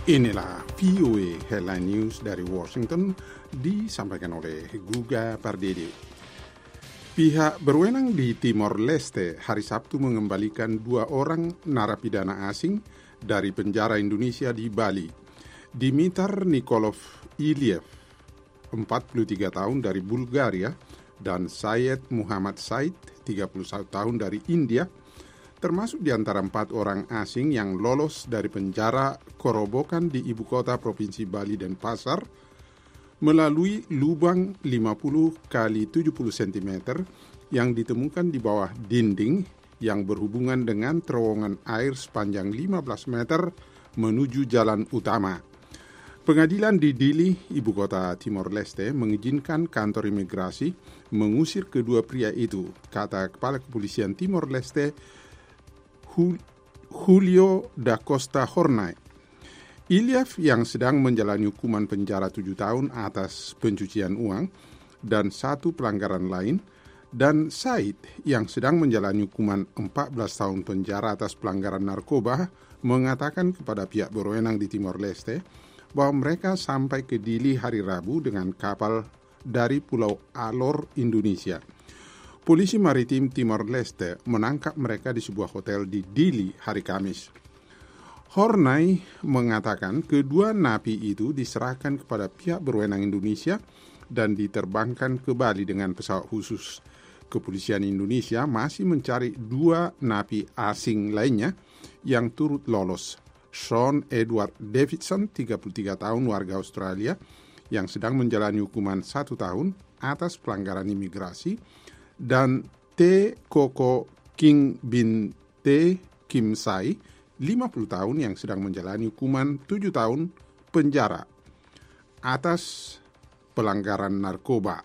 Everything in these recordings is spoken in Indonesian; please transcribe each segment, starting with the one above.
Inilah VOA Headline News dari Washington disampaikan oleh Guga Pardede. Pihak berwenang di Timor Leste hari Sabtu mengembalikan 2 orang narapidana asing dari penjara Indonesia di Bali. Dimitar Nikolov Iliev, 43 tahun dari Bulgaria, dan Syed Muhammad Said, 31 tahun dari India, termasuk di antara 4 orang asing yang lolos dari penjara Korobokan di ibu kota Provinsi Bali Denpasar melalui lubang 50 kali 70 cm yang ditemukan di bawah dinding yang berhubungan dengan terowongan air sepanjang 15 meter menuju jalan utama. Pengadilan di Dili, ibu kota Timor Leste, mengizinkan kantor imigrasi mengusir kedua pria itu, kata Kepala Kepolisian Timor Leste Julio da Costa Hornay. Iliev yang sedang menjalani hukuman penjara 7 tahun atas pencucian uang dan 1 pelanggaran lain, dan Said yang sedang menjalani hukuman 14 tahun penjara atas pelanggaran narkoba, mengatakan kepada pihak berwenang di Timor Leste bahwa mereka sampai ke Dili hari Rabu dengan kapal dari Pulau Alor, Indonesia. Polisi Maritim Timor Leste menangkap mereka di sebuah hotel di Dili hari Kamis. Hornay mengatakan kedua napi itu diserahkan kepada pihak berwenang Indonesia dan diterbangkan ke Bali dengan pesawat khusus. Kepolisian Indonesia masih mencari 2 napi asing lainnya yang turut lolos. Sean Edward Davidson, 33 tahun warga Australia, yang sedang menjalani hukuman 1 tahun atas pelanggaran imigrasi, dan T. Koko King bin T. Kim Sai, 50 tahun yang sedang menjalani hukuman 7 tahun penjara atas pelanggaran narkoba.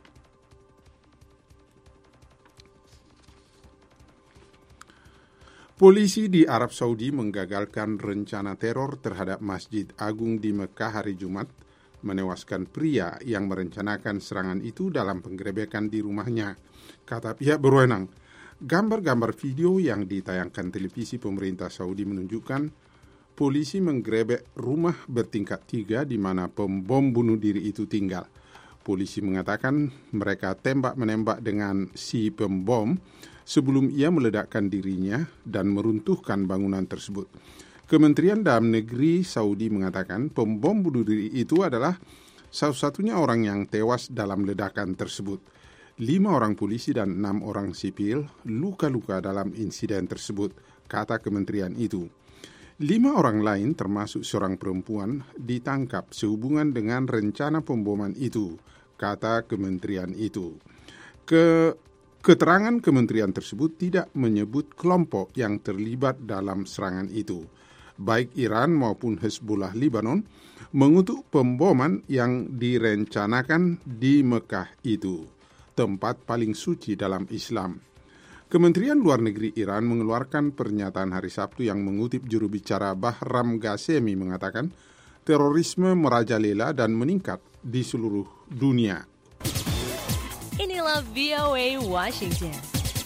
Polisi di Arab Saudi menggagalkan rencana teror terhadap Masjid Agung di Mekah hari Jumat, menewaskan pria yang merencanakan serangan itu dalam penggerebekan di rumahnya, kata pihak berwenang. Gambar-gambar video yang ditayangkan televisi pemerintah Saudi menunjukkan polisi menggerebek rumah bertingkat 3 di mana pembom bunuh diri itu tinggal. Polisi mengatakan mereka tembak-menembak dengan si pembom sebelum ia meledakkan dirinya dan meruntuhkan bangunan tersebut. Kementerian Dalam Negeri Saudi mengatakan pembom bunuh diri itu adalah satu-satunya orang yang tewas dalam ledakan tersebut. 5 orang polisi dan 6 orang sipil luka-luka dalam insiden tersebut, kata kementerian itu. 5 orang lain termasuk seorang perempuan ditangkap sehubungan dengan rencana pemboman itu, kata kementerian itu. Keterangan kementerian tersebut tidak menyebut kelompok yang terlibat dalam serangan itu. Baik Iran maupun Hezbollah Lebanon mengutuk pemboman yang direncanakan di Mekah itu, tempat paling suci dalam Islam. Kementerian Luar Negeri Iran mengeluarkan pernyataan hari Sabtu yang mengutip juru bicara Bahram Ghasemi mengatakan terorisme merajalela dan meningkat di seluruh dunia. Inilah VOA Washington.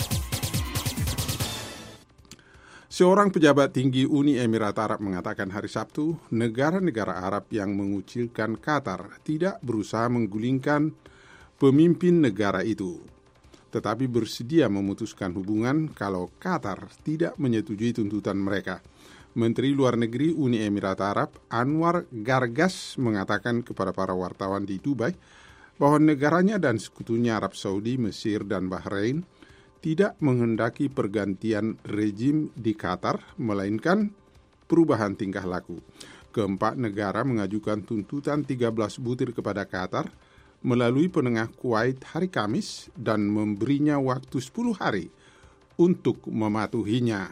Seorang pejabat tinggi Uni Emirat Arab mengatakan hari Sabtu, negara-negara Arab yang mengucilkan Qatar tidak berusaha menggulingkan pemimpin negara itu, tetapi bersedia memutuskan hubungan kalau Qatar tidak menyetujui tuntutan mereka. Menteri Luar Negeri Uni Emirat Arab Anwar Gargas mengatakan kepada para wartawan di Dubai bahwa negaranya dan sekutunya Arab Saudi, Mesir, dan Bahrain tidak menghendaki pergantian rejim di Qatar, melainkan perubahan tingkah laku. Keempat negara mengajukan tuntutan 13 butir kepada Qatar melalui penengah Kuwait hari Kamis dan memberinya waktu 10 hari untuk mematuhinya.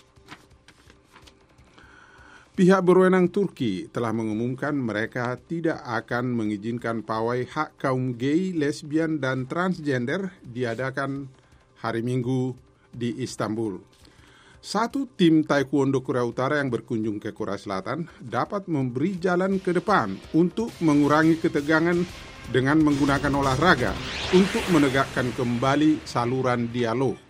Pihak berwenang Turki telah mengumumkan mereka tidak akan mengizinkan pawai hak kaum gay, lesbian, dan transgender diadakan hari Minggu di Istanbul. Satu tim taekwondo Korea Utara yang berkunjung ke Korea Selatan dapat memberi jalan ke depan untuk mengurangi ketegangan dengan menggunakan olahraga untuk menegakkan kembali saluran dialog.